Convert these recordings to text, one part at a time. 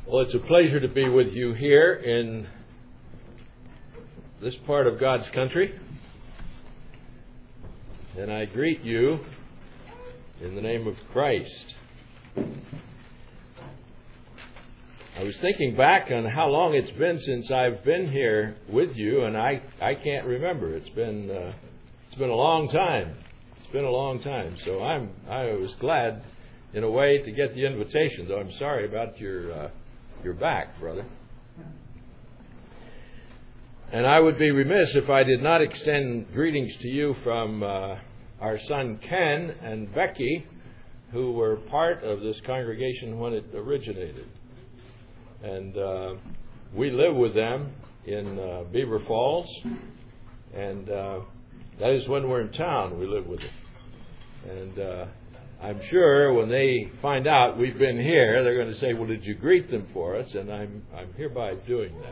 Well, it's a pleasure to be with you here in this part of God's country. And I greet you in the name of Christ. I was thinking back on how long it's been since I've been here with you, and I can't remember. It's been a long time. It's been a long time. So I was glad, in a way, to get the invitation, though I'm sorry about your back, brother. And I would be remiss if I did not extend greetings to you from our son Ken and Becky, who were part of this congregation when it originated. And we live with them in Beaver Falls, and that is when we're in town, we live with them. And I'm sure when they find out we've been here, they're going to say, well, did you greet them for us? And I'm hereby doing that.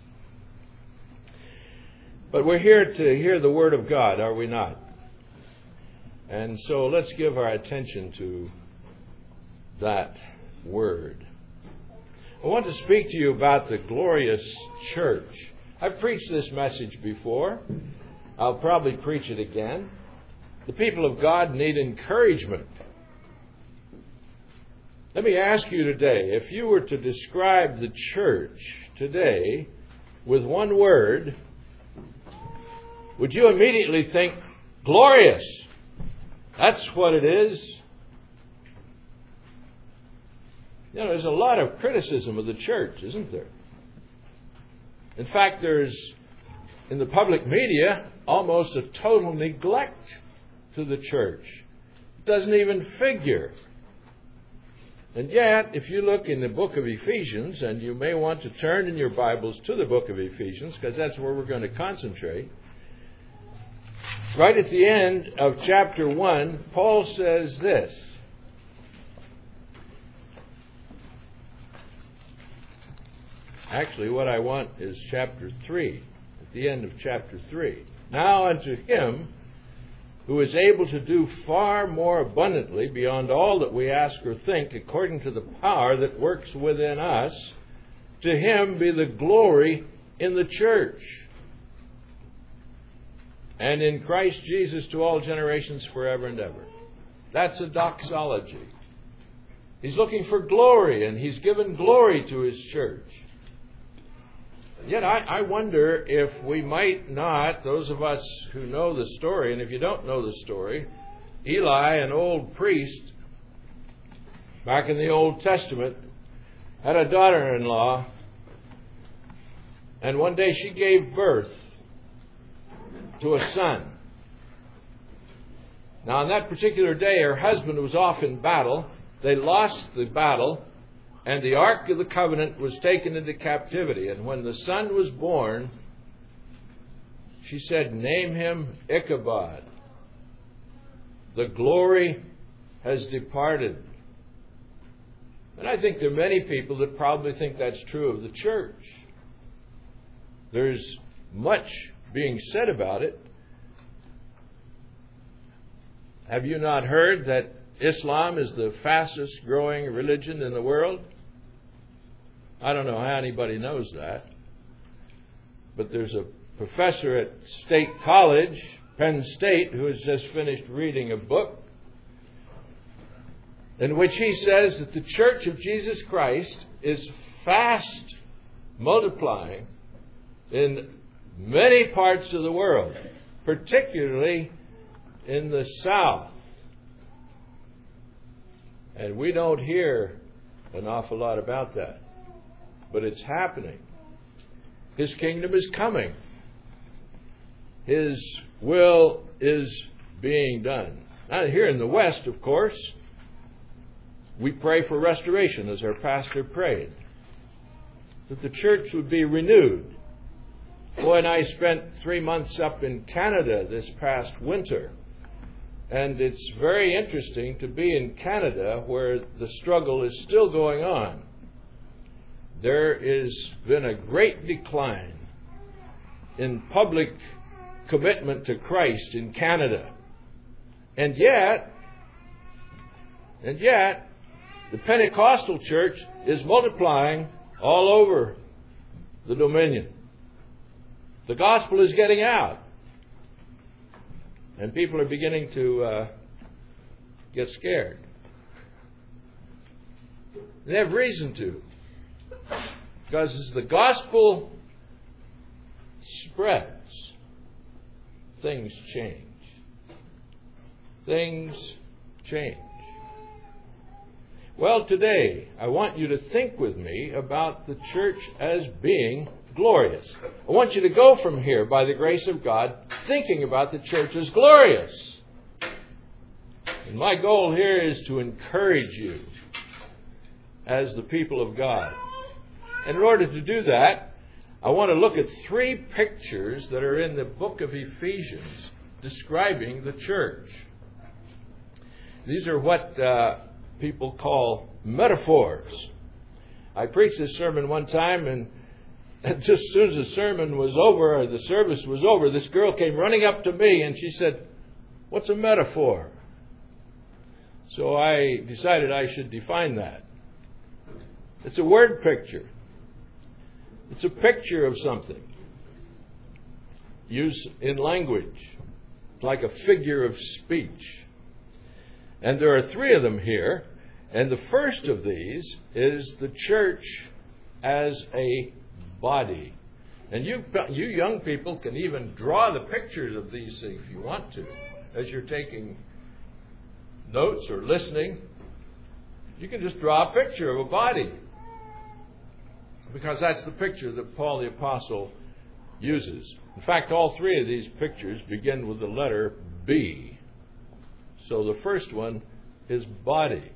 But we're here to hear the Word of God, are we not? And so let's give our attention to that Word. I want to speak to you about the glorious church. I've preached this message before. I'll probably preach it again. The people of God need encouragement. Let me ask you today, if you were to describe the church today with one word, would you immediately think, glorious? That's what it is. You know, there's a lot of criticism of the church, isn't there? In fact, there's, in the public media, almost a total neglect to the church. It doesn't even figure. And yet, if you look in the book of Ephesians, and you may want to turn in your Bibles to the book of Ephesians, because that's where we're going to concentrate. Right at the end of chapter 1, Paul says this. Actually, what I want is chapter 3, at the end of chapter 3. Now unto him who is able to do far more abundantly beyond all that we ask or think, according to the power that works within us, to him be the glory in the church and in Christ Jesus to all generations forever and ever. That's a doxology. He's looking for glory, and he's given glory to his church. Yet I wonder if we might not, those of us who know the story, and if you don't know the story, Eli, an old priest, back in the Old Testament, had a daughter-in-law, and one day she gave birth to a son. Now, on that particular day, her husband was off in battle. They lost the battle, and the Ark of the Covenant was taken into captivity. And when the son was born, she said, name him Ichabod. The glory has departed. And I think there are many people that probably think that's true of the church. There's much being said about it. Have you not heard that Islam is the fastest growing religion in the world? I don't know how anybody knows that. But there's a professor at State College, Penn State, who has just finished reading a book in which he says that the Church of Jesus Christ is fast multiplying in many parts of the world, particularly in the South. And we don't hear an awful lot about that. But it's happening. His kingdom is coming. His will is being done. Now, here in the West, of course, we pray for restoration, as our pastor prayed, that the church would be renewed. Boy and I spent 3 months up in Canada this past winter. And it's very interesting to be in Canada where the struggle is still going on. There has been a great decline in public commitment to Christ in Canada. And yet, the Pentecostal church is multiplying all over the Dominion. The gospel is getting out. And people are beginning to get scared. They have reason to. Because as the gospel spreads, things change. Things change. Well, today, I want you to think with me about the church as being glorious. I want you to go from here, by the grace of God, thinking about the church as glorious. And my goal here is to encourage you as the people of God. And in order to do that, I want to look at 3 pictures that are in the book of Ephesians describing the church. These are what people call metaphors. I preached this sermon one time, and just as soon as the sermon was over, or the service was over, this girl came running up to me and she said, "What's a metaphor?" So I decided I should define that. It's a word picture. It's a picture of something used in language. It's like a figure of speech. And there are 3 of them here. And the first of these is the church as a body. And you young people can even draw the pictures of these things if you want to. As you're taking notes or listening, you can just draw a picture of a body. Because that's the picture that Paul the Apostle uses. In fact, all 3 of these pictures begin with the letter B. So the first one is body.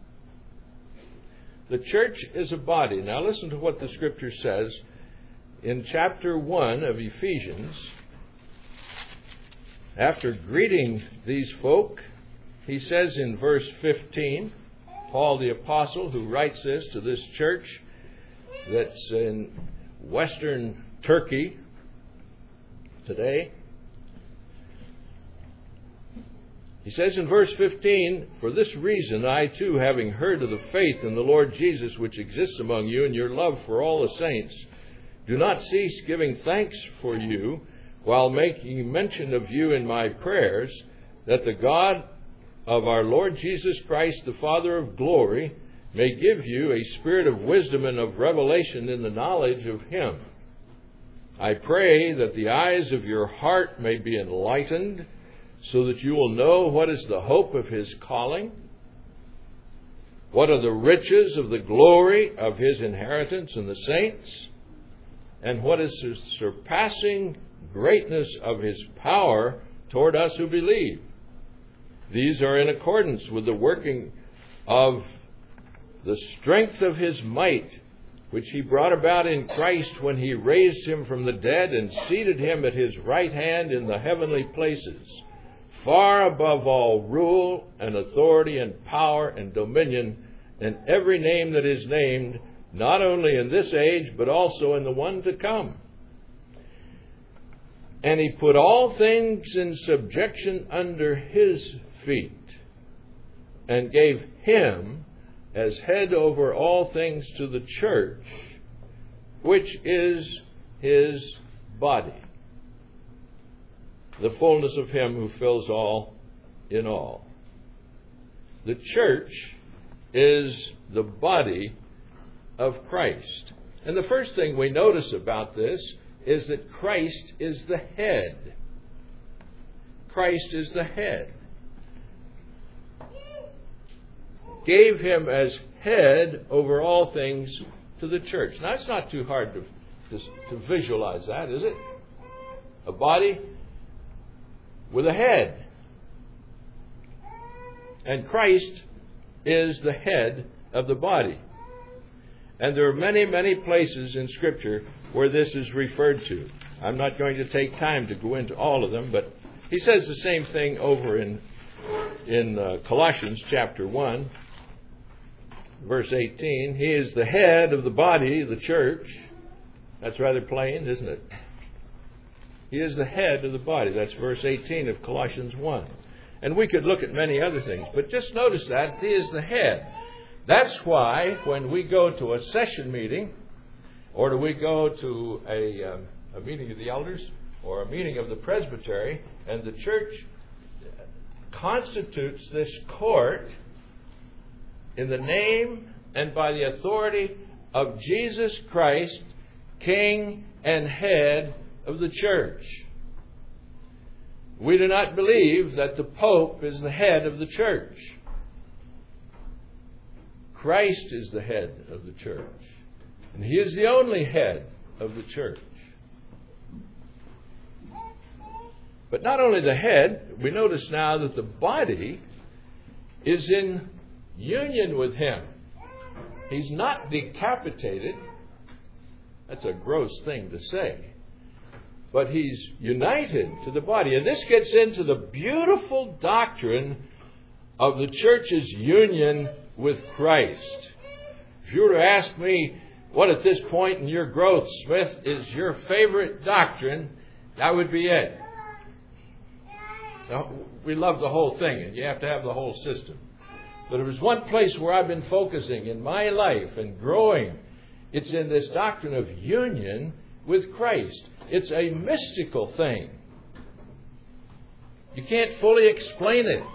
The church is a body. Now listen to what the Scripture says in chapter 1 of Ephesians. After greeting these folk, he says in verse 15, Paul the Apostle, who writes this to this church that's in western Turkey today, he says in verse 15, "For this reason I too, having heard of the faith in the Lord Jesus which exists among you and your love for all the saints, do not cease giving thanks for you while making mention of you in my prayers, that the God of our Lord Jesus Christ, the Father of glory, may give you a spirit of wisdom and of revelation in the knowledge of Him. I pray that the eyes of your heart may be enlightened, so that you will know what is the hope of His calling, what are the riches of the glory of His inheritance in the saints, and what is the surpassing greatness of His power toward us who believe. These are in accordance with the working of the strength of His might, which He brought about in Christ when He raised Him from the dead and seated Him at His right hand in the heavenly places, far above all rule and authority and power and dominion and every name that is named, not only in this age, but also in the one to come. And He put all things in subjection under His feet, and gave Him as head over all things to the church, which is His body, the fullness of Him who fills all in all." The church is the body of Christ. And the first thing we notice about this is that Christ is the head. Christ is the head. Gave Him as head over all things to the church. Now, it's not too hard to visualize that, is it? A body with a head. And Christ is the head of the body. And there are many, many places in Scripture where this is referred to. I'm not going to take time to go into all of them, but he says the same thing over in Colossians chapter 1, verse 18. He is the head of the body, the church. That's rather plain, isn't it? He is the head of the body. That's verse 18 of Colossians 1. And we could look at many other things, but just notice that He is the head. That's why when we go to a session meeting, Or do we go to a meeting of the elders or a meeting of the presbytery, and the church constitutes this court in the name and by the authority of Jesus Christ, King and head of the church? We do not believe that the Pope is the head of the church. Christ is the head of the church. And He is the only head of the church. But not only the head, we notice now that the body is in union with Him. He's not decapitated. That's a gross thing to say. But He's united to the body. And this gets into the beautiful doctrine of the church's union with Christ. If you were to ask me, what at this point in your growth, Smith, is your favorite doctrine, that would be it. Now, we love the whole thing, and you have to have the whole system. But if there's one place where I've been focusing in my life and growing, it's in this doctrine of union with Christ. It's a mystical thing. You can't fully explain it.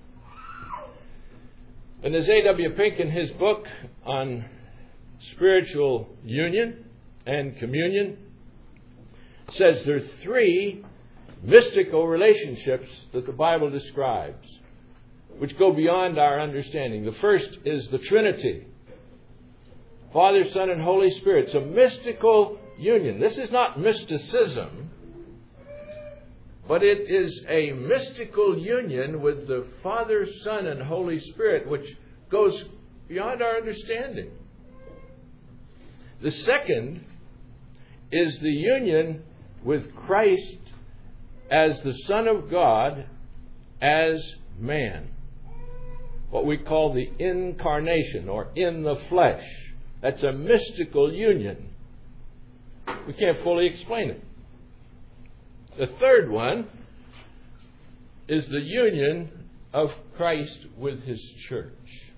And as A.W. Pink in his book on spiritual union and communion says there are three mystical relationships that the Bible describes, which go beyond our understanding. The first is the Trinity. Father, Son, and Holy Spirit. It's a mystical union. This is not mysticism, but it is a mystical union with the Father, Son, and Holy Spirit, which goes beyond our understanding. The second is the union with Christ as the Son of God, as man. What we call the incarnation, or in the flesh. That's a mystical union. We can't fully explain it. The third one is the union of Christ with His church.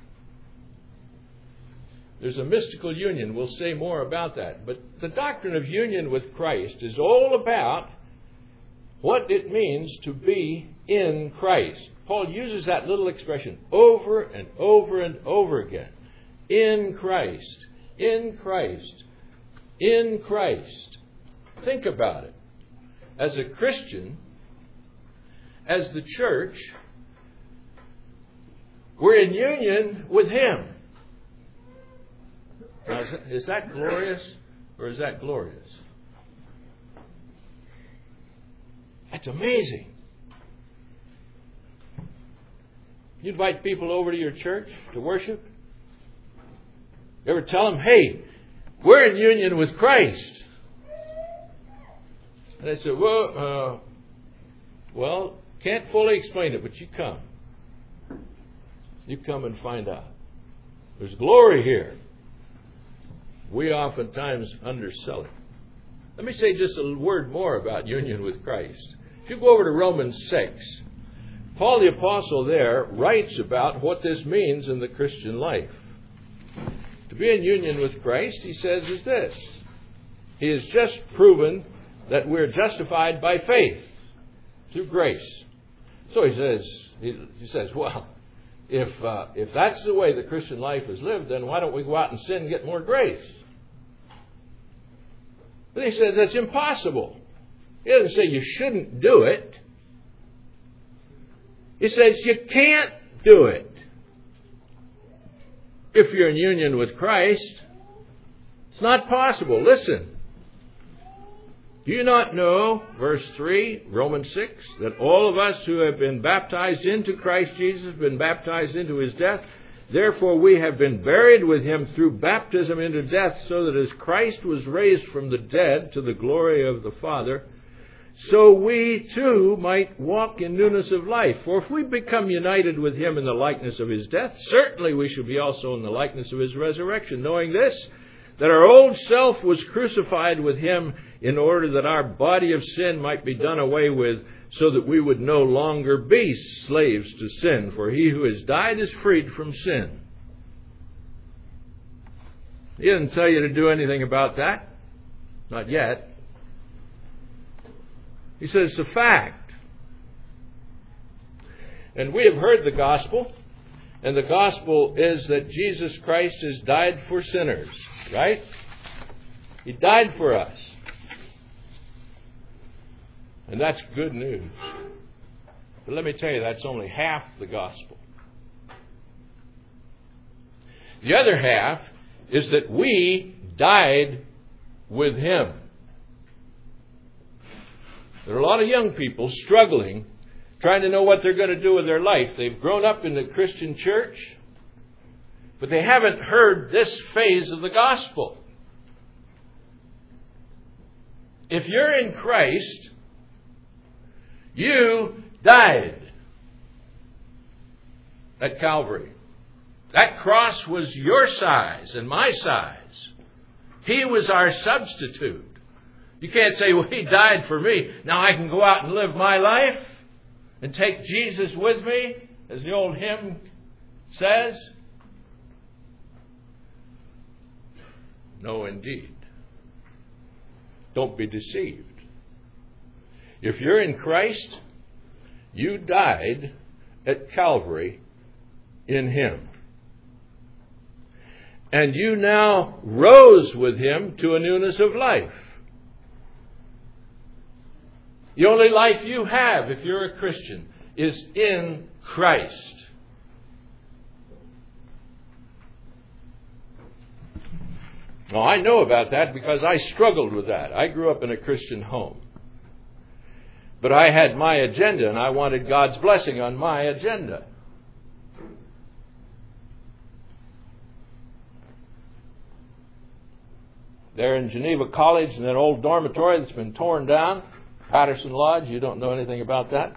There's a mystical union. We'll say more about that. But the doctrine of union with Christ is all about what it means to be in Christ. Paul uses that little expression over and over and over again. In Christ. In Christ. In Christ. Think about it. As a Christian, as the church, we're in union with Him. Now, is that glorious or is that glorious? That's amazing. You invite people over to your church to worship. You ever tell them, hey, we're in union with Christ? And they say, well, can't fully explain it, but you come. You come and find out. There's glory here. We oftentimes undersell it. Let me say just a word more about union with Christ. If you go over to Romans 6, Paul the Apostle there writes about what this means in the Christian life. To be in union with Christ, he says, is this. He has just proven that we're justified by faith through grace. So he says, well, if that's the way the Christian life is lived, then why don't we go out and sin and get more grace? But he says that's impossible. He doesn't say you shouldn't do it. He says you can't do it. If you're in union with Christ, it's not possible. Listen. Do you not know, verse 3, Romans 6, that all of us who have been baptized into Christ Jesus have been baptized into His death? Therefore we have been buried with Him through baptism into death, so that as Christ was raised from the dead to the glory of the Father, so we too might walk in newness of life. For if we become united with Him in the likeness of His death, certainly we shall be also in the likeness of His resurrection, knowing this, that our old self was crucified with Him in order that our body of sin might be done away with, so that we would no longer be slaves to sin. For he who has died is freed from sin. He doesn't tell you to do anything about that. Not yet. He says it's a fact. And we have heard the gospel. And the gospel is that Jesus Christ has died for sinners. Right? He died for us. And that's good news. But let me tell you, that's only half the gospel. The other half is that we died with Him. There are a lot of young people struggling, trying to know what they're going to do with their life. They've grown up in the Christian church, but they haven't heard this phase of the gospel. If you're in Christ, you died at Calvary. That cross was your size and my size. He was our substitute. You can't say, well, He died for me. Now I can go out and live my life and take Jesus with me, as the old hymn says. No, indeed. Don't be deceived. If you're in Christ, you died at Calvary in Him. And you now rose with Him to a newness of life. The only life you have, if you're a Christian, is in Christ. Now, I know about that because I struggled with that. I grew up in a Christian home. But I had my agenda, and I wanted God's blessing on my agenda. There in Geneva College, in that old dormitory that's been torn down, Patterson Lodge, you don't know anything about that.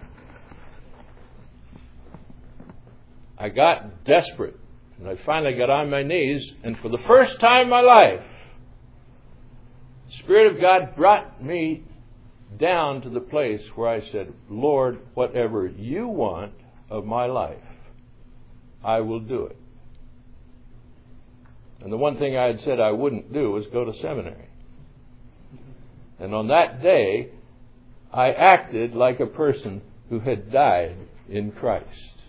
I got desperate, and I finally got on my knees, and for the first time in my life, the Spirit of God brought me down to the place where I said, Lord, whatever you want of my life, I will do it. And the one thing I had said I wouldn't do was go to seminary. And on that day, I acted like a person who had died in Christ.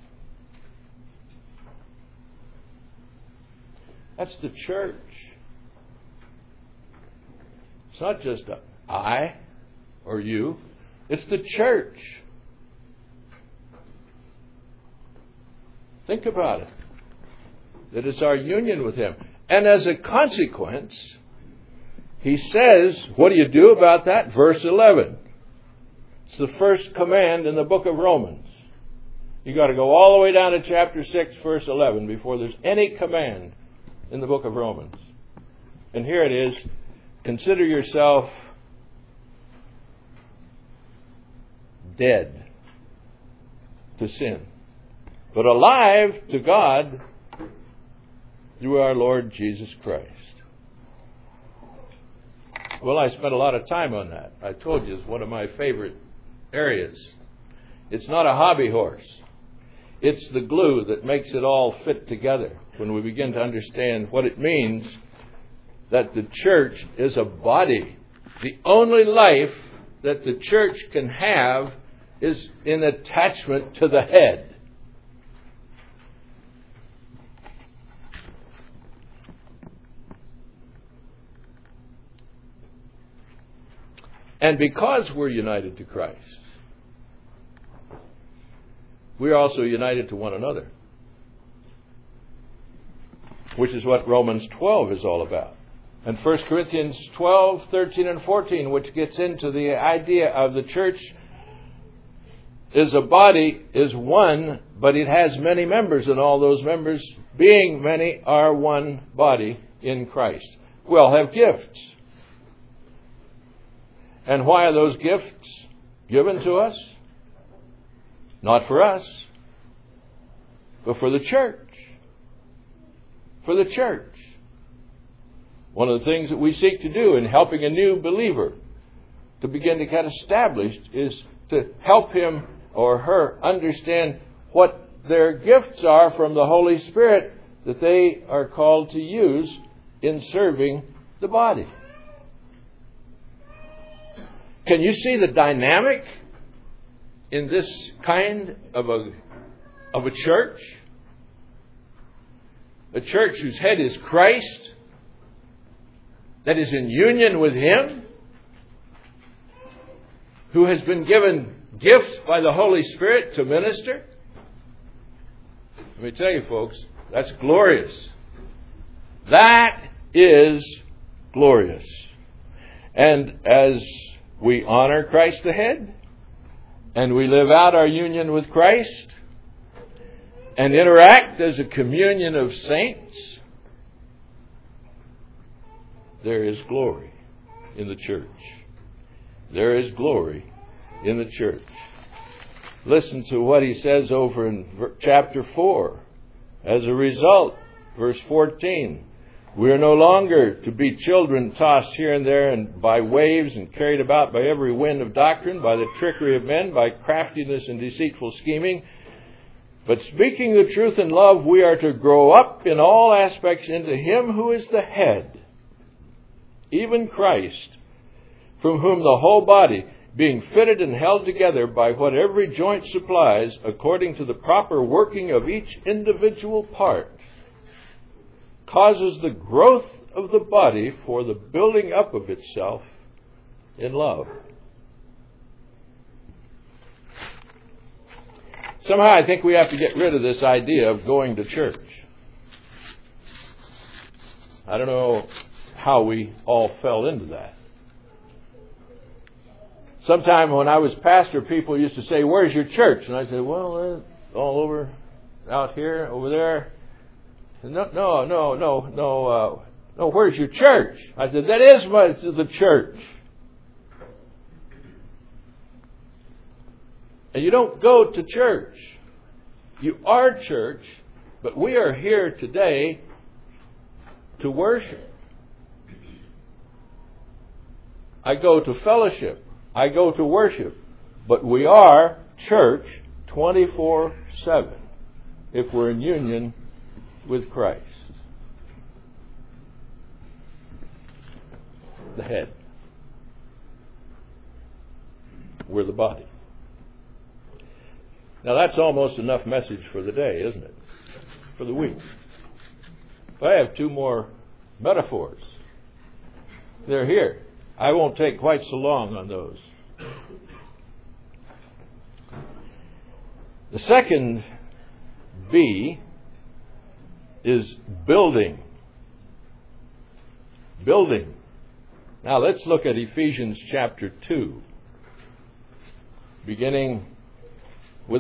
That's the church. It's not just I or you. It's the church. Think about it. That it's our union with Him. And as a consequence, He says, what do you do about that? Verse 11. It's the first command in the book of Romans. You've got to go all the way down to chapter 6, verse 11, before there's any command in the book of Romans. And here it is. Consider yourself dead to sin, but alive to God through our Lord Jesus Christ. Well, I spent a lot of time on that. I told you it's one of my favorite areas. It's not a hobby horse. It's the glue that makes it all fit together when we begin to understand what it means that the church is a body. The only life that the church can have is in attachment to the head. And because we're united to Christ, we're also united to one another, which is what Romans 12 is all about. And 1 Corinthians 12, 13, and 14, which gets into the idea of the church is a body, is one, but it has many members, and all those members, being many, are one body in Christ. We all have gifts. And why are those gifts given to us? Not for us, but for the church. For the church. One of the things that we seek to do in helping a new believer to begin to get established is to help him or her understand what their gifts are from the Holy Spirit that they are called to use in serving the body. Can you see the dynamic in this kind of a church? A church whose head is Christ, that is in union with Him, who has been given gifts by the Holy Spirit to minister. Let me tell you, folks, that's glorious. That is glorious. And as we honor Christ the head, and we live out our union with Christ, and interact as a communion of saints, there is glory in the church. There is glory in the church. Listen to what he says over in chapter 4. As a result, verse 14, we are no longer to be children tossed here and there and by waves and carried about by every wind of doctrine, by the trickery of men, by craftiness and deceitful scheming. But speaking the truth in love, we are to grow up in all aspects into Him who is the head, even Christ, from whom the whole body, being fitted and held together by what every joint supplies, according to the proper working of each individual part, causes the growth of the body for the building up of itself in love. Somehow I think we have to get rid of this idea of going to church. I don't know how we all fell into that. Sometime when I was pastor, people used to say, "Where's your church?" And I said, "Well, all over, out here, over there." No. Where's your church? I said, "That is the church." And you don't go to church. You are church, but we are here today to worship. I go to fellowship. I go to worship. But we are church 24/7 if we're in union with Christ, the head. We're the body. Now that's almost enough message for the day, isn't it? For the week. But I have two more metaphors. They're here. I won't take quite so long on those. The second B is building. Building. Now let's look at Ephesians chapter 2, beginning with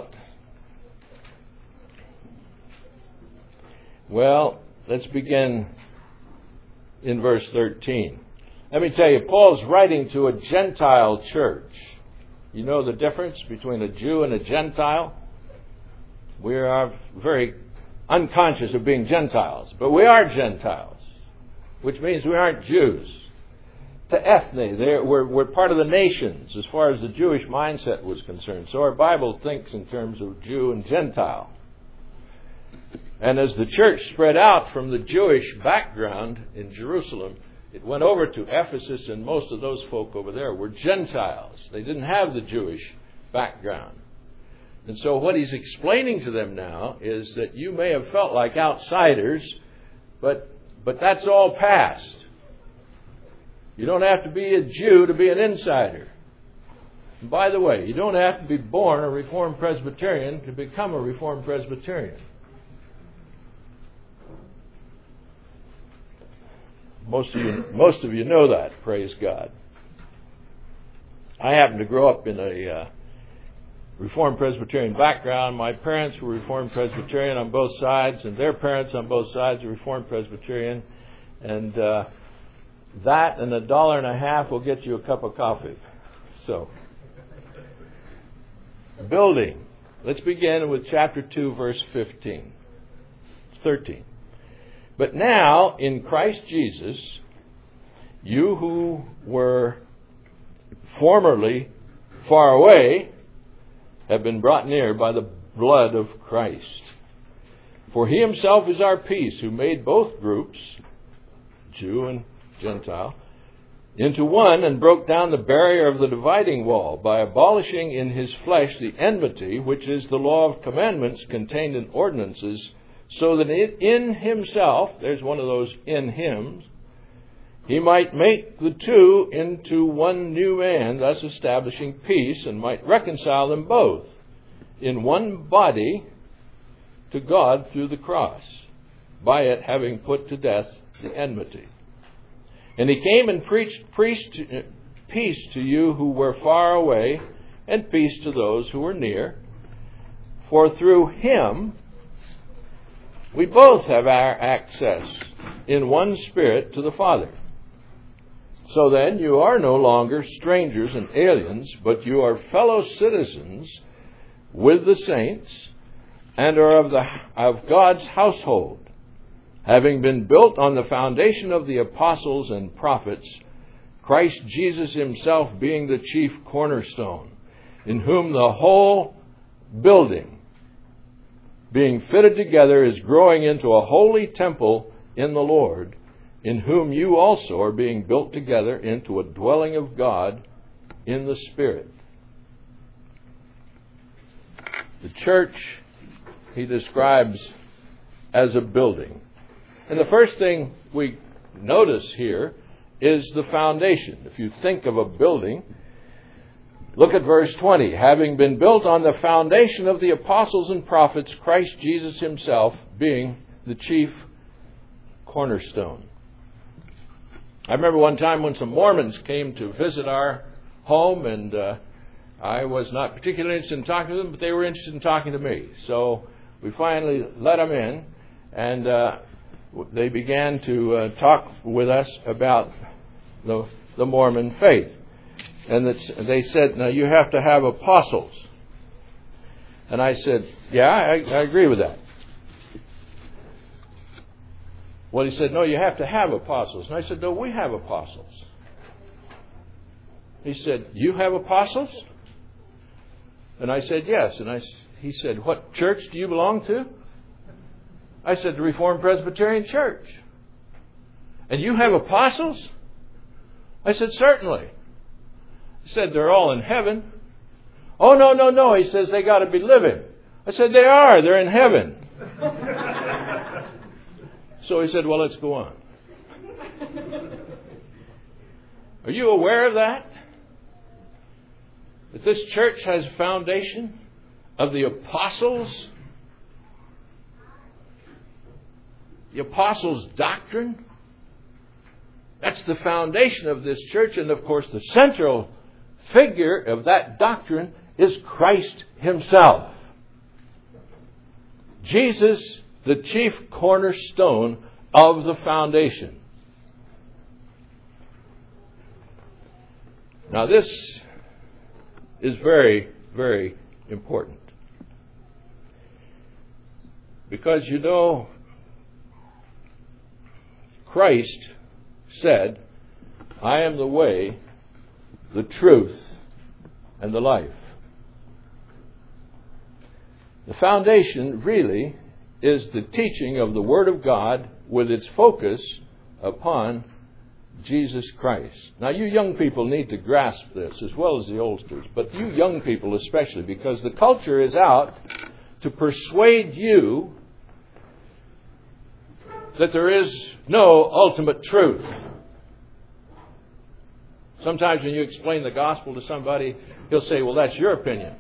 let's begin in verse 13. Let me tell you, Paul's writing to a Gentile church. You know the difference between a Jew and a Gentile? We are very unconscious of being Gentiles, but we are Gentiles, which means we aren't Jews. To ethne, we're part of the nations as far as the Jewish mindset was concerned. So our Bible thinks in terms of Jew and Gentile. And as the church spread out from the Jewish background in Jerusalem, it went over to Ephesus, and most of those folk over there were Gentiles. They didn't have the Jewish background. And so what he's explaining to them now is that you may have felt like outsiders, but that's all past. You don't have to be a Jew to be an insider. And by the way, you don't have to be born a Reformed Presbyterian to become a Reformed Presbyterian. Most of you know that, praise God. I happened to grow up in a Reformed Presbyterian background. My parents were Reformed Presbyterian on both sides, and their parents on both sides were Reformed Presbyterian. And that and $1.50 will get you a cup of coffee. So, building. Let's begin with chapter 2, verse 13. But now, in Christ Jesus, you who were formerly far away have been brought near by the blood of Christ. For He Himself is our peace, who made both groups, Jew and Gentile, into one, and broke down the barrier of the dividing wall by abolishing in his flesh the enmity, which is the law of commandments contained in ordinances, so that in himself, there's one of those in hymns, he might make the two into one new man, thus establishing peace, and might reconcile them both in one body to God through the cross, by it having put to death the enmity. And he came and preached peace to you who were far away, and peace to those who were near. For through him we both have our access in one Spirit to the Father. So then you are no longer strangers and aliens, but you are fellow citizens with the saints, and are of God's household, having been built on the foundation of the apostles and prophets, Christ Jesus himself being the chief cornerstone, in whom the whole building, being fitted together, is growing into a holy temple in the Lord, in whom you also are being built together into a dwelling of God in the Spirit. The church he describes as a building. And the first thing we notice here is the foundation. If you think of a building, look at verse 20. Having been built on the foundation of the apostles and prophets, Christ Jesus himself being the chief cornerstone. I remember one time when some Mormons came to visit our home, and I was not particularly interested in talking to them, but they were interested in talking to me. So we finally let them in, and they began to talk with us about the Mormon faith. And they said, now you have to have apostles. And I said, yeah, I agree with that. Well, he said, no, you have to have apostles. And I said, no, we have apostles. He said, you have apostles? And I said, yes. And he said, what church do you belong to? I said, the Reformed Presbyterian Church. And you have apostles? I said, certainly. He said, they're all in heaven. Oh, no. He says, they got to be living. I said, they are. They're in heaven. So he said, well, let's go on. Are you aware of that? That this church has a foundation of the apostles? The apostles' doctrine? That's the foundation of this church. And of course, the central figure of that doctrine is Christ himself. Jesus, the chief cornerstone of the foundation. Now this is very, very important. Because you know, Christ said, I am the way, the truth, and the life. The foundation really is the teaching of the Word of God with its focus upon Jesus Christ. Now you young people need to grasp this as well as the oldsters, but you young people especially, because the culture is out to persuade you that there is no ultimate truth. Sometimes when you explain the gospel to somebody, he'll say, well, that's your opinion.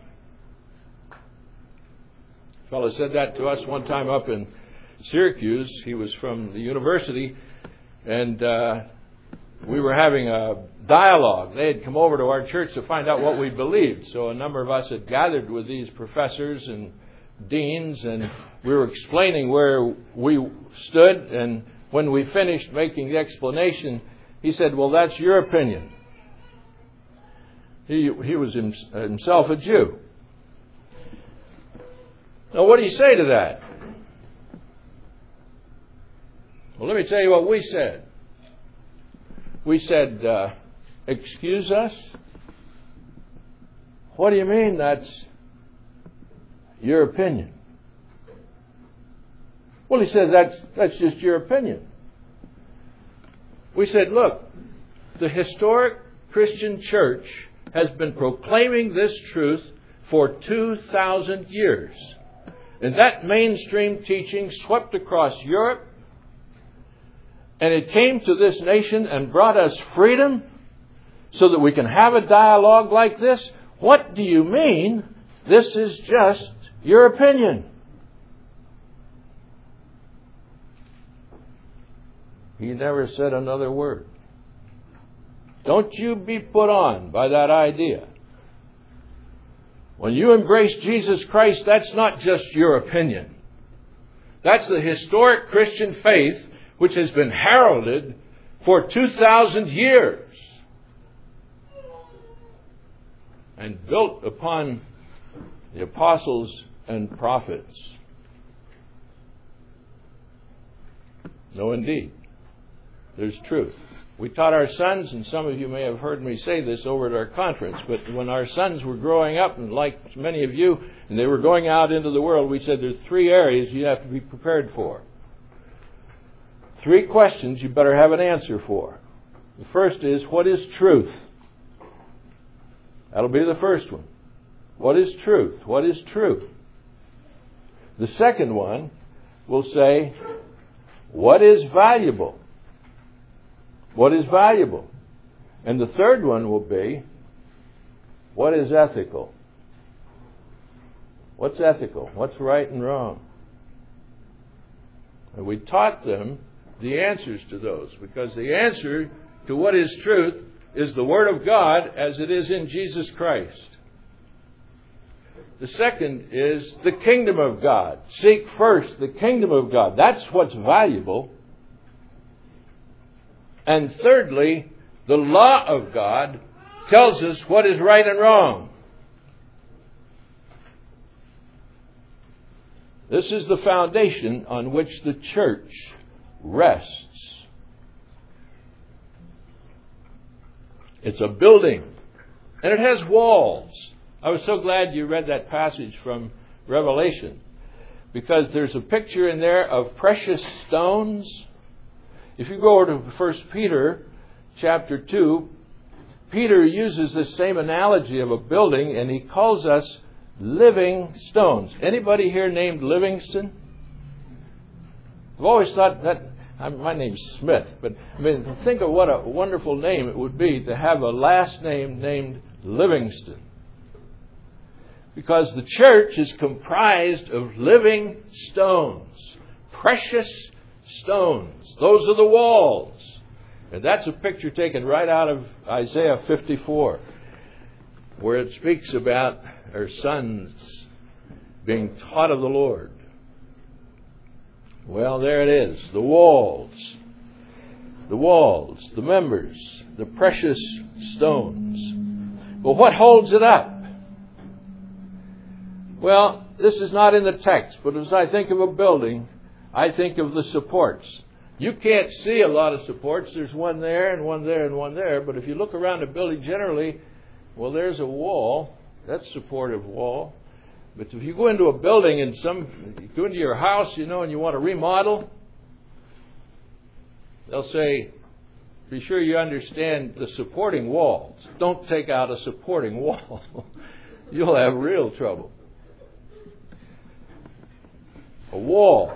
A fellow said that to us one time up in Syracuse. He was from the university, and we were having a dialogue. They had come over to our church to find out what we believed. So a number of us had gathered with these professors and deans, and we were explaining where we stood. And when we finished making the explanation, he said, well, that's your opinion. He was himself a Jew. Now, what do you say to that? Well, let me tell you what we said. We said, excuse us? What do you mean that's your opinion? Well, he said, that's just your opinion. We said, look, the historic Christian church has been proclaiming this truth for 2,000 years. And that mainstream teaching swept across Europe, and it came to this nation and brought us freedom so that we can have a dialogue like this. What do you mean? This is just your opinion. He never said another word. Don't you be put on by that idea. When you embrace Jesus Christ, that's not just your opinion. That's the historic Christian faith which has been heralded for 2,000 years and built upon the apostles and prophets. No, indeed. There's truth. We taught our sons, and some of you may have heard me say this over at our conference, but when our sons were growing up, and like many of you, and they were going out into the world, we said there's 3 areas you have to be prepared for. 3 questions you better have an answer for. The first is, what is truth? That'll be the first one. What is truth? What is truth? The second one will say, what is valuable? What is valuable? And the third one will be, what is ethical? What's ethical? What's right and wrong? And we taught them the answers to those, because the answer to what is truth is the Word of God as it is in Jesus Christ. The second is the kingdom of God. Seek first the kingdom of God. That's what's valuable. And thirdly, the law of God tells us what is right and wrong. This is the foundation on which the church rests. It's a building, and it has walls. I was so glad you read that passage from Revelation, because there's a picture in there of precious stones. If you go over to 1 Peter chapter 2, Peter uses this same analogy of a building, and he calls us living stones. Anybody here named Livingston? I've always thought that, my name's Smith, but I mean, think of what a wonderful name it would be to have a last name named Livingston. Because the church is comprised of living stones, precious stones. Those are the walls. And that's a picture taken right out of Isaiah 54, where it speaks about our sons being taught of the Lord. Well, there it is. The walls, the members, the precious stones. But what holds it up? Well, this is not in the text, but as I think of a building, I think of the supports. You can't see a lot of supports. There's one there and one there and one there. But if you look around a building generally, well, there's a wall. That's a supportive wall. But if you go into a building and you go into your house, and you want to remodel, they'll say, be sure you understand the supporting walls. Don't take out a supporting wall. You'll have real trouble. A wall.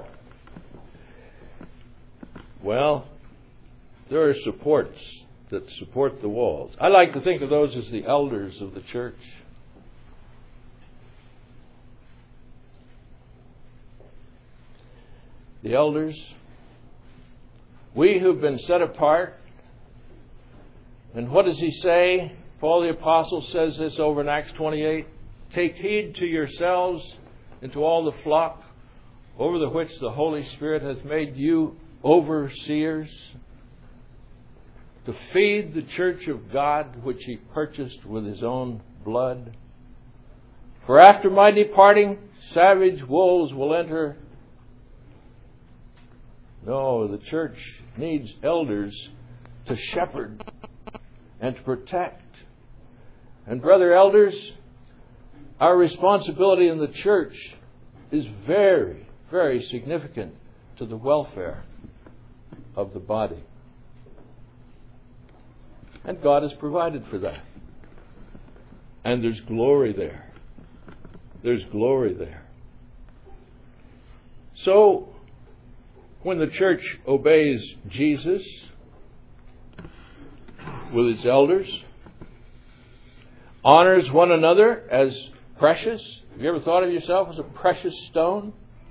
Well, there are supports that support the walls. I like to think of those as the elders of the church. The elders, we who've been set apart. And what does he say? Paul the Apostle says this over in Acts 28. Take heed to yourselves and to all the flock over the which the Holy Spirit has made you overseers, to feed the church of God which he purchased with his own blood. For after my departing, savage wolves will enter. No, the church needs elders to shepherd and to protect. And brother elders, our responsibility in the church is very, very significant to the welfare of the body. And God has provided for that. And there's glory there. There's glory there. So, when the church obeys Jesus with its elders, honors one another as precious. Have you ever thought of yourself as a precious stone?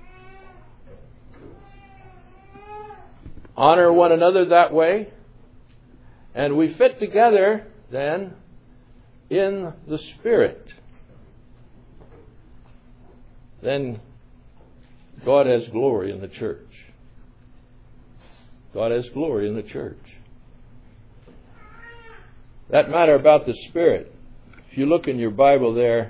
Honor one another that way. And we fit together then in the Spirit. Then God has glory in the church. God has glory in the church. That matter about the Spirit, if you look in your Bible there,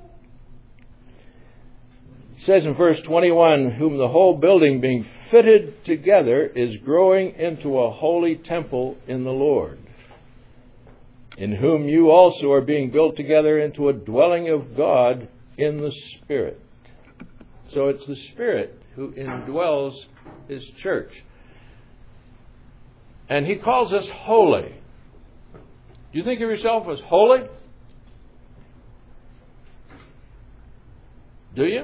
it says in verse 21, whom the whole building being fitted together is growing into a holy temple in the Lord, in whom you also are being built together into a dwelling of God in the Spirit. So it's the Spirit who indwells His church. And He calls us holy. Do you think of yourself as holy? Do you?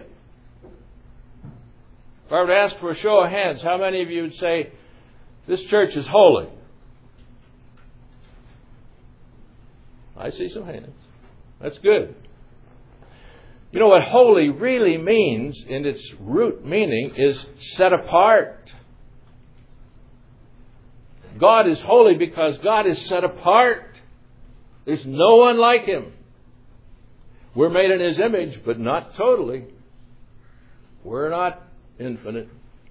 If I were to ask for a show of hands, how many of you would say, this church is holy? I see some hands. That's good. You know what holy really means in its root meaning is set apart. God is holy because God is set apart. There's no one like Him. We're made in His image, but not totally. We're not infinite.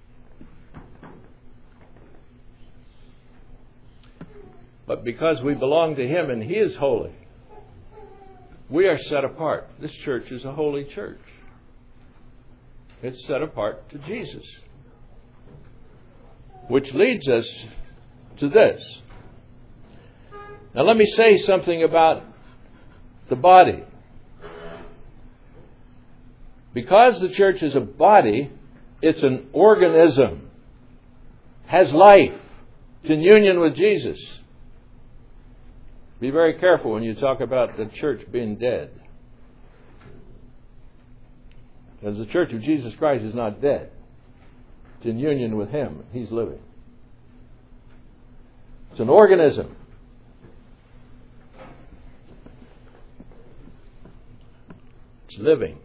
But because we belong to Him and He is holy, we are set apart. This church is a holy church. It's set apart to Jesus. Which leads us to this. Now let me say something about the body. Because the church is a body, it's an organism. Has life. It's in union with Jesus. Be very careful when you talk about the church being dead. Because the church of Jesus Christ is not dead. It's in union with Him. He's living. It's an organism. It's living.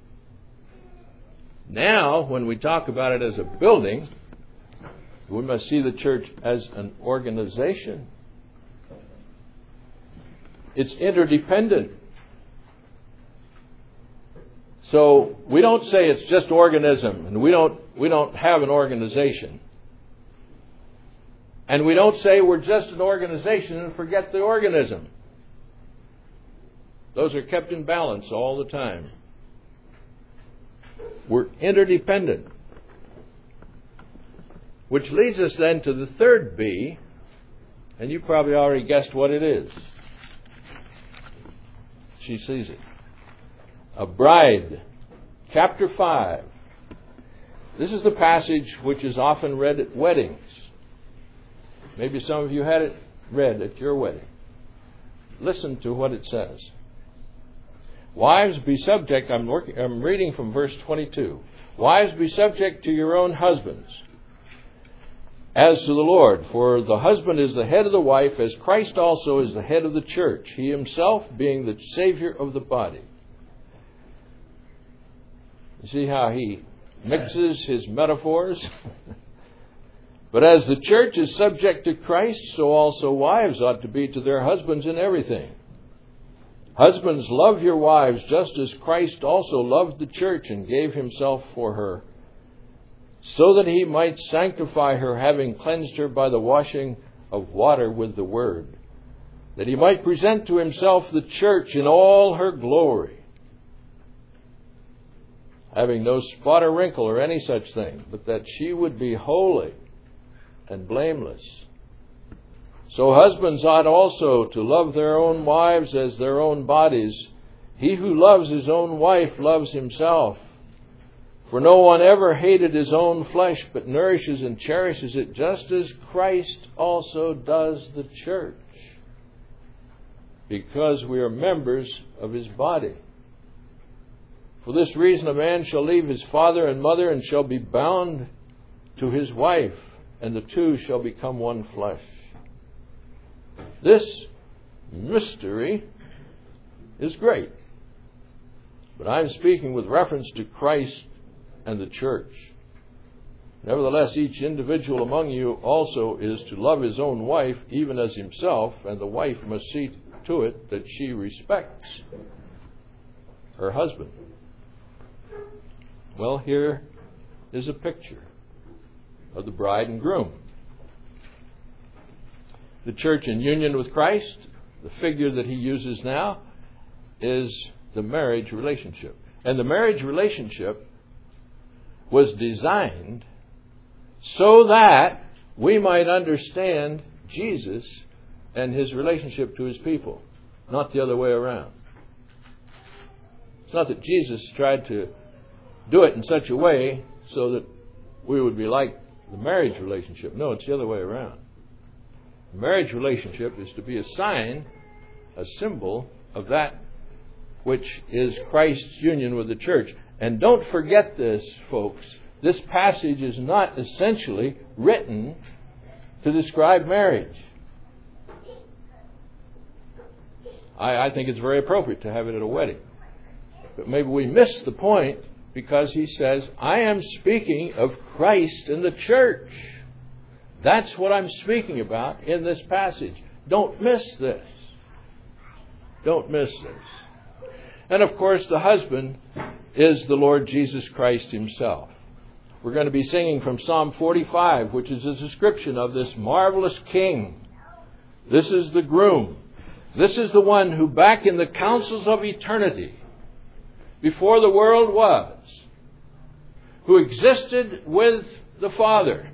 Now, when we talk about it as a building, we must see the church as an organization. It's interdependent. So we don't say it's just organism, and we don't have an organization. And we don't say we're just an organization and forget the organism. Those are kept in balance all the time. We're interdependent. Which leads us then to the third B, and you probably already guessed what it is. She sees it. A bride. Chapter 5. This is the passage which is often read at weddings. Maybe some of you had it read at your wedding. Listen to what it says. Wives, be subject. I'm reading from verse 22. Wives, be subject to your own husbands, as to the Lord. For the husband is the head of the wife, as Christ also is the head of the church, He Himself being the Savior of the body. You see how he mixes his metaphors? But as the church is subject to Christ, so also wives ought to be to their husbands in everything. Husbands, love your wives, just as Christ also loved the church and gave Himself for her, so that He might sanctify her, having cleansed her by the washing of water with the word, that He might present to Himself the church in all her glory, having no spot or wrinkle or any such thing, but that she would be holy and blameless. So husbands ought also to love their own wives as their own bodies. He who loves his own wife loves himself. For no one ever hated his own flesh, but nourishes and cherishes it, just as Christ also does the church, because we are members of His body. For this reason a man shall leave his father and mother and shall be bound to his wife, and the two shall become one flesh. This mystery is great, but I'm speaking with reference to Christ and the church. Nevertheless, each individual among you also is to love his own wife, even as himself, and the wife must see to it that she respects her husband. Well, here is a picture of the bride and groom. The church in union with Christ, the figure that He uses now, is the marriage relationship. And the marriage relationship was designed so that we might understand Jesus and His relationship to His people, not the other way around. It's not that Jesus tried to do it in such a way so that we would be like the marriage relationship. No, it's the other way around. The marriage relationship is to be a sign, a symbol of that which is Christ's union with the church. And don't forget this, folks. This passage is not essentially written to describe marriage. I think it's very appropriate to have it at a wedding. But maybe we miss the point because he says, I am speaking of Christ and the church. That's what I'm speaking about in this passage. Don't miss this. Don't miss this. And of course, the husband is the Lord Jesus Christ Himself. We're going to be singing from Psalm 45, which is a description of this marvelous King. This is the groom. This is the one who back in the councils of eternity, before the world was, who existed with the Father,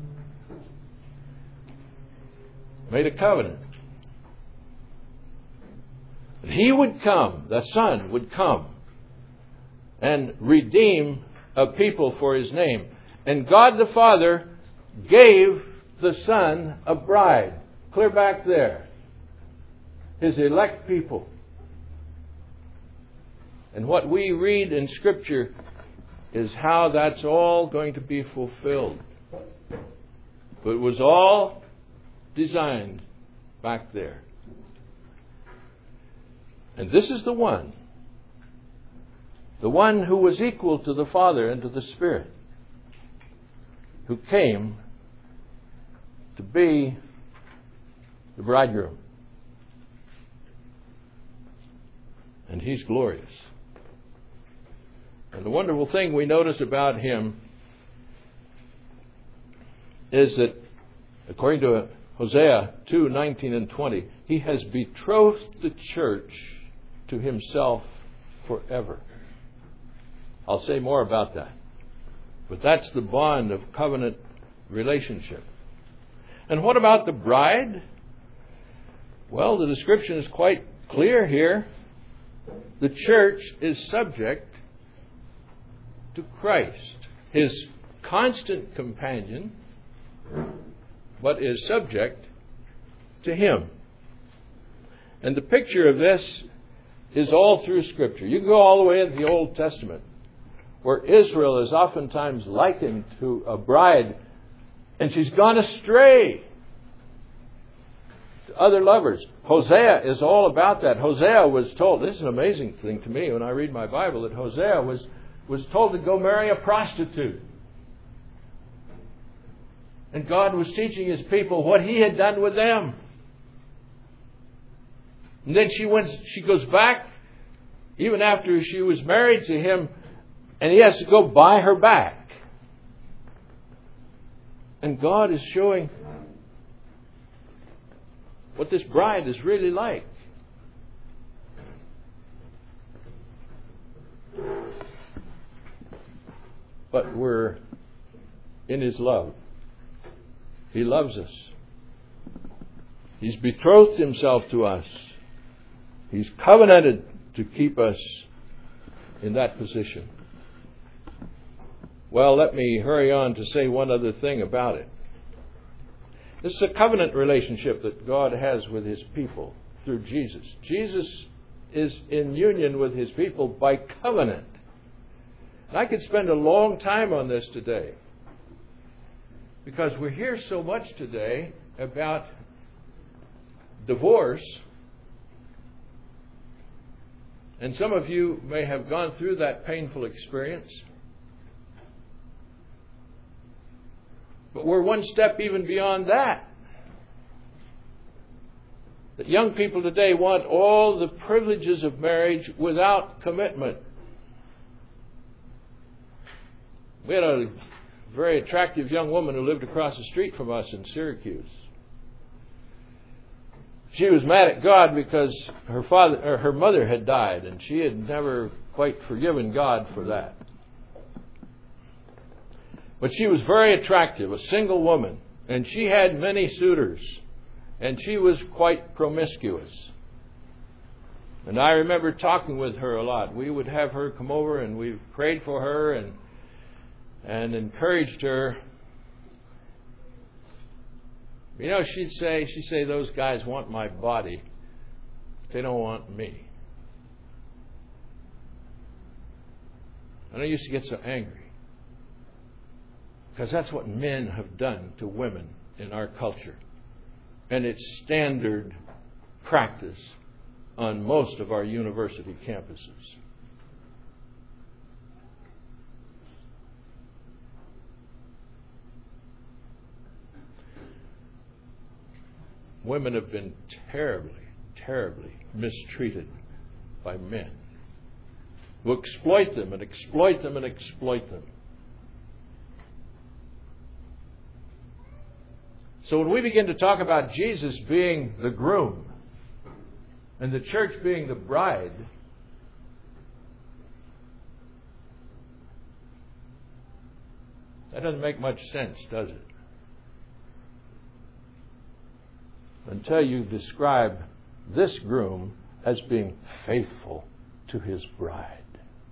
made a covenant. That He would come, the Son would come, and redeem a people for His name. And God the Father gave the Son a bride. Clear back there. His elect people. And what we read in Scripture is how that's all going to be fulfilled. But it was all designed back there. And this is the one who was equal to the Father and to the Spirit, who came to be the bridegroom. And He's glorious. And the wonderful thing we notice about Him is that, according to Hosea 2:19 and 20, He has betrothed the church to Himself forever. I'll say more about that. But that's the bond of covenant relationship. And what about the bride? Well, the description is quite clear here. The church is subject to Christ, His constant companion, but is subject to Him. And the picture of this is all through Scripture. You can go all the way into the Old Testament, where Israel is oftentimes likened to a bride, and she's gone astray to other lovers. Hosea is all about that. Hosea was told, this is an amazing thing to me when I read my Bible, that Hosea was told to go marry a prostitute. And God was teaching His people what He had done with them. And then she goes back, even after she was married to him, and he has to go buy her back. And God is showing what this bride is really like. But we're in His love. He loves us. He's betrothed Himself to us. He's covenanted to keep us in that position. Well, let me hurry on to say one other thing about it. This is a covenant relationship that God has with His people through Jesus. Jesus is in union with His people by covenant. And I could spend a long time on this today, because we hear so much today about divorce. And some of you may have gone through that painful experience. But we're one step even beyond that. That young people today want all the privileges of marriage without commitment. We had a very attractive young woman who lived across the street from us in Syracuse. She was mad at God because her mother had died, and she had never quite forgiven God for that. But she was very attractive, a single woman, and she had many suitors, and she was quite promiscuous. And I remember talking with her a lot. We would have her come over, and we prayed for her and encouraged her. You know, she'd say, those guys want my body. They don't want me. And I used to get so angry, because that's what men have done to women in our culture. And it's standard practice on most of our university campuses. Women have been terribly, terribly mistreated by men who exploit them and exploit them and exploit them. So when we begin to talk about Jesus being the groom and the church being the bride, that doesn't make much sense, does it? Until you describe this groom as being faithful to his bride.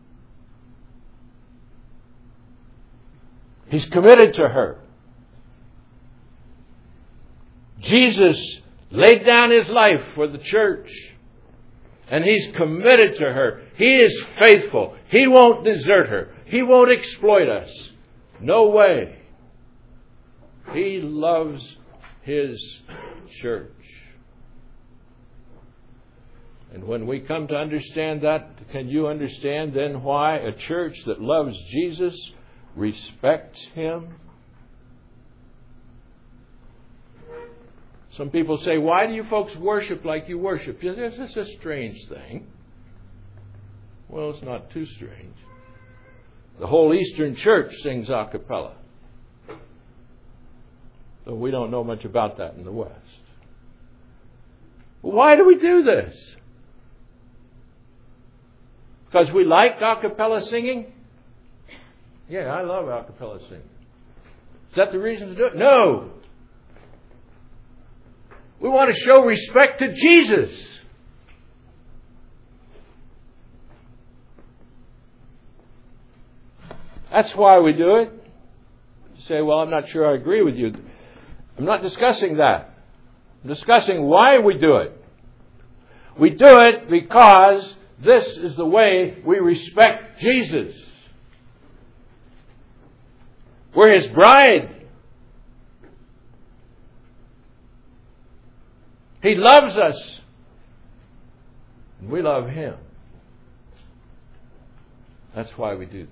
He's committed to her. Jesus laid down His life for the church, and He's committed to her. He is faithful. He won't desert her. He won't exploit us. No way. He loves His church. And when we come to understand that, can you understand then why a church that loves Jesus respects Him? Some people say, why do you folks worship like you worship? This is a strange thing. Well, it's not too strange. The whole Eastern Church sings a cappella. Though we don't know much about that in the West. Why do we do this? Because we like a cappella singing? Yeah, I love a cappella singing. Is that the reason to do it? No! We want to show respect to Jesus. That's why we do it. You say, well, I'm not sure I agree with you. I'm not discussing that. I'm discussing why we do it. We do it because this is the way we respect Jesus. We're His bride. He loves us. And we love Him. That's why we do this.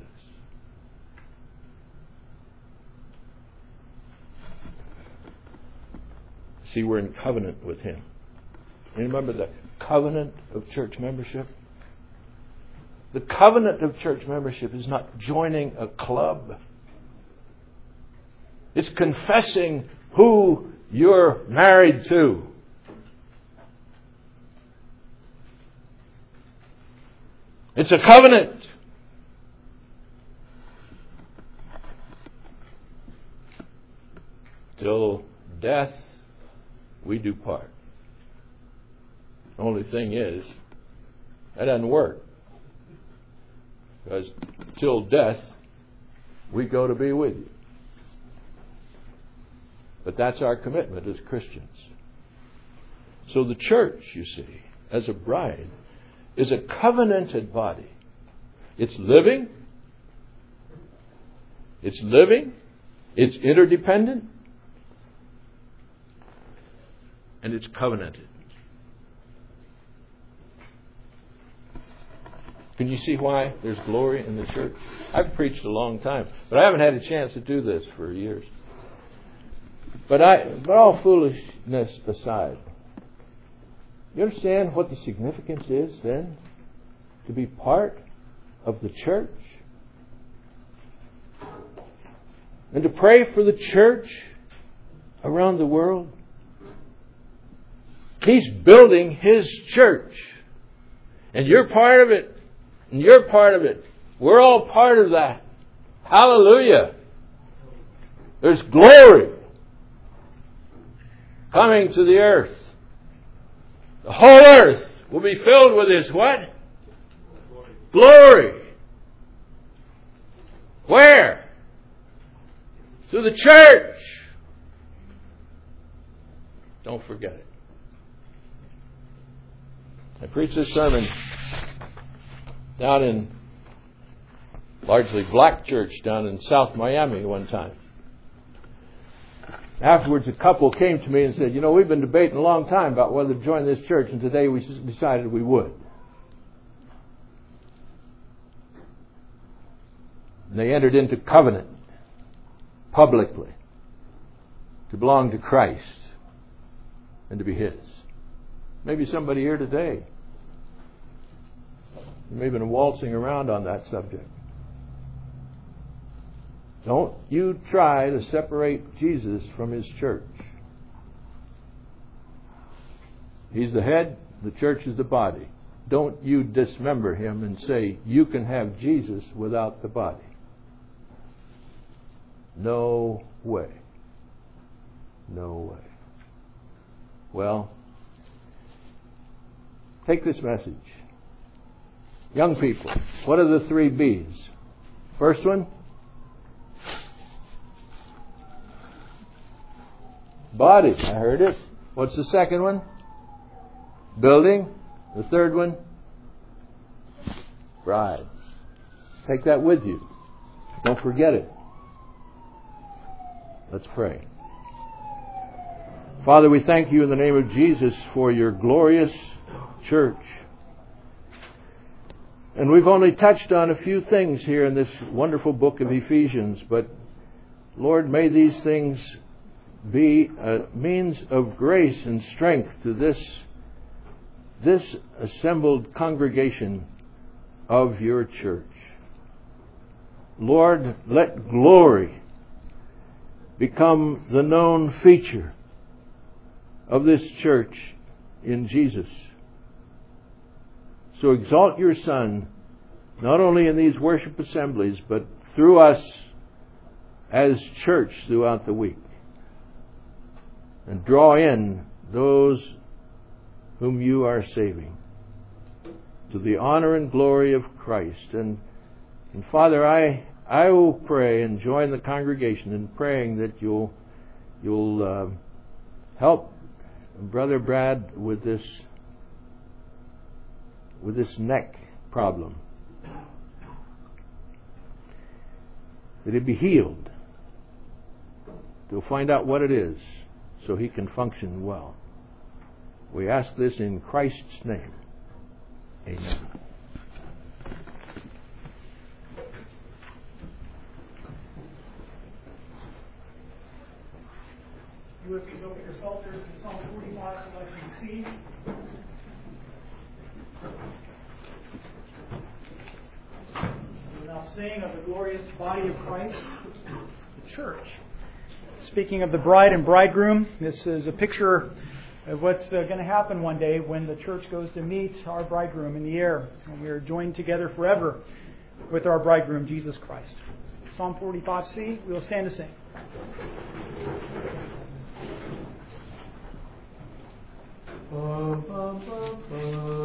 See, we're in covenant with Him. You remember the covenant of church membership? The covenant of church membership is not joining a club. It's confessing who you're married to. It's a covenant. Till death we do part. Only thing is, that doesn't work. Because till death we go to be with you. But that's our commitment as Christians. So the church, you see, as a bride, is a covenanted body. It's living. It's living. It's interdependent. And it's covenanted. Can you see why there's glory in the church? I've preached a long time, but I haven't had a chance to do this for years. But all foolishness aside, you understand what the significance is then? To be part of the church? And to pray for the church around the world? He's building His church. And you're part of it. And you're part of it. We're all part of that. Hallelujah. There's glory coming to the earth. The whole earth will be filled with His what? Glory. Where? Through the church. Don't forget it. I preached this sermon down in largely black church down in South Miami one time. Afterwards, a couple came to me and said, we've been debating a long time about whether to join this church, and today we decided we would. And they entered into covenant publicly to belong to Christ and to be His. Maybe somebody here today, you may have been waltzing around on that subject. Don't you try to separate Jesus from His church. He's the head, the church is the body. Don't you dismember Him and say you can have Jesus without the body. No way. No way. Well, take this message. Young people, what are the 3 B's? First one? Body. I heard it. What's the second one? Building. The third one? Bride. Take that with you. Don't forget it. Let's pray. Father, we thank You in the name of Jesus for Your glorious church. And we've only touched on a few things here in this wonderful book of Ephesians, but Lord, may these things be a means of grace and strength to this assembled congregation of Your church. Lord, let glory become the known feature of this church in Jesus. So exalt Your Son, not only in these worship assemblies, but through us as church throughout the week. And draw in those whom You are saving to the honor and glory of Christ. And Father, I will pray and join the congregation in praying that You'll help Brother Brad with this neck problem. That he'd be healed. To find out what it is so he can function well. We ask this in Christ's name. Amen. You, if you look at yourself, there's the Psalm 45 selection C. We're now saying of the glorious body of Christ, the church. Speaking of the bride and bridegroom, this is a picture of what's going to happen one day when the church goes to meet our bridegroom in the air. And we are joined together forever with our bridegroom, Jesus Christ. Psalm 45C, we will stand to sing. Bum, bum, bum, bum.